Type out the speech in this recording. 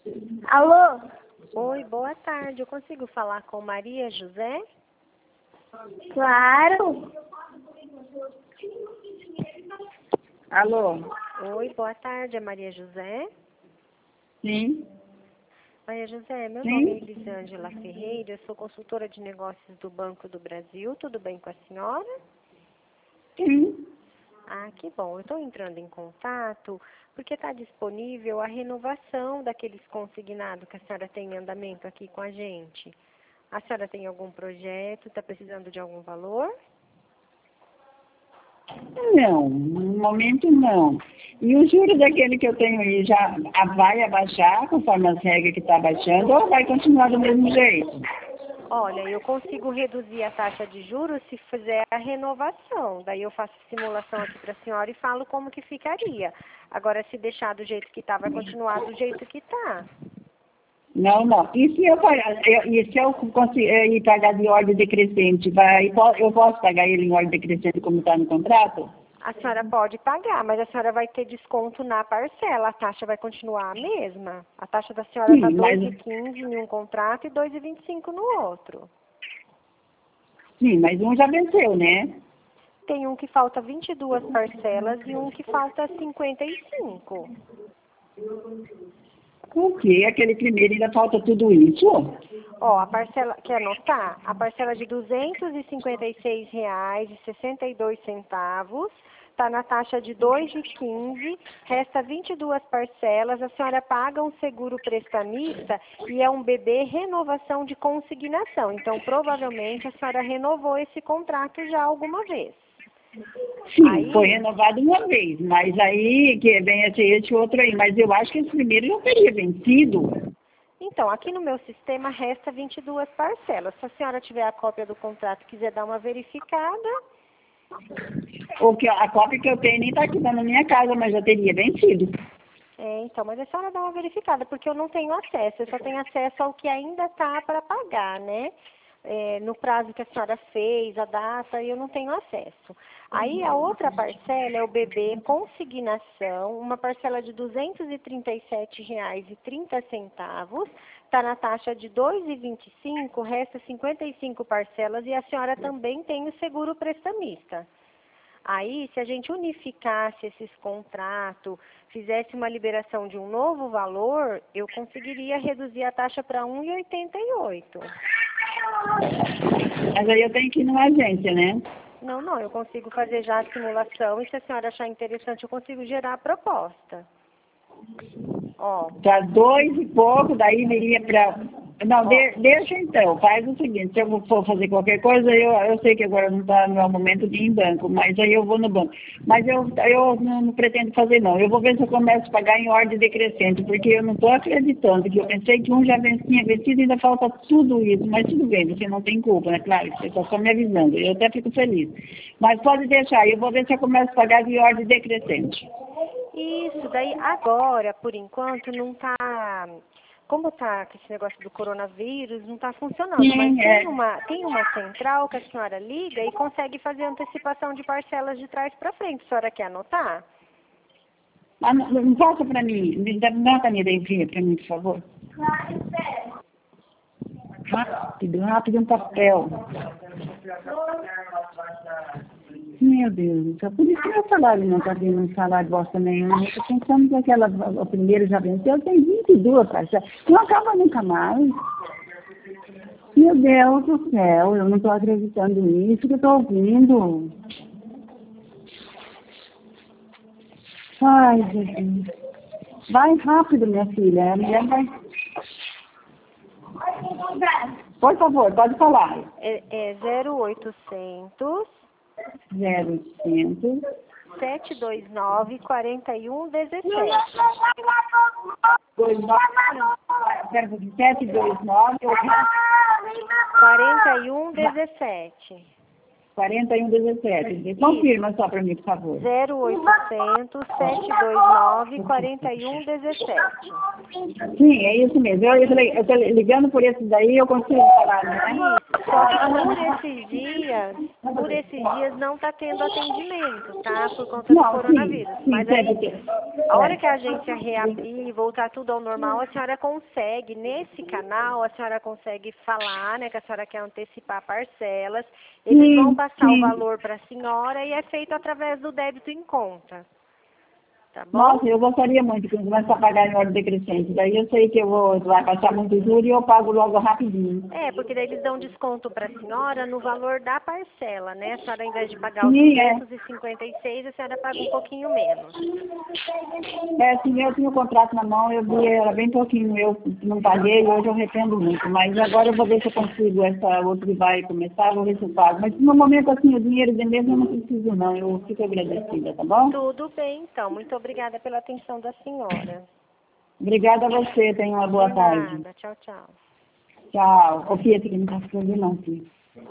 Alô? Oi, boa tarde. Eu consigo falar com Maria José? Claro. Alô? Oi, boa tarde. É Maria José? Sim? Maria José, meu nome é Sim? Elisângela Ferreira. Eu sou consultora de negócios do Banco do Brasil. Tudo bem com a senhora? Sim. Ah, que bom. Eu estou entrando em contato porque está disponível a renovação daqueles consignados que a senhora tem em andamento aqui com a gente. A senhora tem algum projeto? Está precisando de algum valor? Não, no momento não. E o juro daquele que eu tenho aí já vai abaixar conforme as regras que está abaixando ou vai continuar do mesmo jeito? Olha, eu consigo reduzir a taxa de juros se fizer a renovação. Daí eu faço simulação aqui para a senhora e falo como que ficaria. Agora, se deixar do jeito que está, vai continuar do jeito que está. Não, não. E se eu pagar, e se eu conseguir pagar de ordem decrescente, eu posso pagar ele em ordem decrescente como está no contrato? A senhora pode pagar, mas a senhora vai ter desconto na parcela. A taxa vai continuar a mesma. A taxa da senhora está Sim, mas 2,15 em um contrato e 2,25 no outro. sim, mas um já venceu, né? Tem um que falta 22 parcelas e um que falta 55. Por que aquele primeiro ainda falta tudo isso? Ó, a parcela, quer anotar? A parcela de R$ 256,62 está na taxa de 2,15, resta 22 parcelas, a senhora paga um seguro prestamista e é um BB renovação de consignação. Então, provavelmente, a senhora renovou esse contrato já alguma vez. Sim, Aí, foi renovado uma vez, mas aí que vem esse outro aí, mas eu acho que esse primeiro não teria vencido. então, aqui no meu sistema resta 22 parcelas. Se a senhora tiver a cópia do contrato e quiser dar uma verificada... A cópia que eu tenho nem está aqui na minha casa, mas já teria vencido. então, mas a senhora dá uma verificada, porque eu não tenho acesso. Eu só tenho acesso ao que ainda está para pagar, né? No prazo que a senhora fez, a data, eu não tenho acesso. Aí a outra parcela é o BB consignação, uma parcela de R$ 237,30, está na taxa de 2,25, resta 55 parcelas e a senhora também tem o seguro prestamista. Aí, se a gente unificasse esses contratos, fizesse uma liberação de um novo valor, eu conseguiria reduzir a taxa para 1,88. Mas aí eu tenho que ir numa agência, né? Não, eu consigo fazer já a simulação e se a senhora achar interessante, eu consigo gerar a proposta. Ó. Para 2 e pouco, daí viria para... Não, deixa então, faz o seguinte, se eu for fazer qualquer coisa, eu sei que agora não está no meu momento de ir em banco, mas aí eu vou no banco. Mas eu não pretendo fazer não, eu vou ver se eu começo a pagar em ordem decrescente, porque eu não estou acreditando, que eu pensei que um já tinha vencido e ainda falta tudo isso, mas tudo bem, você não tem culpa, né? Claro, você está só me avisando, eu até fico feliz. Mas pode deixar, eu vou ver se eu começo a pagar de ordem decrescente. Isso, daí agora, por enquanto, não está... Como está com esse negócio do coronavírus, não está funcionando. Sim, Mas tem uma central que a senhora liga e consegue fazer antecipação de parcelas de trás para frente. A senhora quer anotar? Ah, não passa para mim, dá a caneta aí fria para mim, por favor. Rápido, um papel. Meu Deus, só por isso que meu salário não está vindo um salário bosta nenhum. Eu estou pensando que o primeiro já venceu, tem 22 parcelas. Não acaba nunca mais. Meu Deus do céu, eu não estou acreditando nisso que eu estou ouvindo. Ai, Jesus. Vai rápido, minha filha. A mulher vai... Por favor, pode falar. É 0800 0800 729 4117. 729 4117. 4117. Confirma só para mim, por favor. 0800 729 4117. Sim, é isso mesmo. Eu estou ligando por esse daí, eu consigo falar, né? Só que por esses dias não está tendo atendimento, tá? Por conta do coronavírus. Sim, Mas aí, a hora que a agência reabrir e voltar tudo ao normal, a senhora consegue, nesse canal, a senhora consegue falar, né, que a senhora quer antecipar parcelas. Eles vão passar o valor para a senhora e é feito através do débito em conta. Tá bom? Nossa, eu gostaria muito que eu começasse a pagar em ordem decrescente. Daí eu sei que vai passar muito juros e eu pago logo rapidinho. Porque daí eles dão desconto para a senhora no valor da parcela, né? A senhora, ao invés de pagar os 256, a senhora paga um pouquinho menos. Sim, eu tinha o contrato na mão, eu vi, era bem pouquinho, eu não paguei, hoje eu arrependo muito. Mas agora eu vou ver se eu consigo, essa outra que vai começar, vou ver se eu pago. Mas no momento, assim, o dinheiro de mesmo eu não preciso, não. Eu fico agradecida, tá bom? Tudo bem, então. Muito obrigada pela atenção da senhora. Obrigada a você, tenha uma boa tarde. Tchau, tchau. Tchau. Ô, Fia, que não tá ficando não, filho.